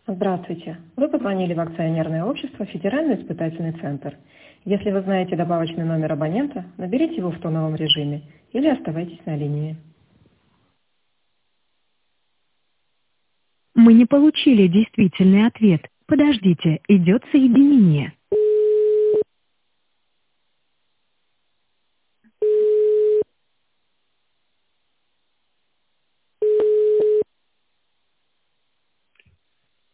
Здравствуйте. Вы позвонили в акционерное общество «Федеральный испытательный центр». Если вы знаете добавочный номер абонента, наберите его в тоновом режиме или оставайтесь на линии. Мы не получили действительный ответ. Подождите, идет соединение.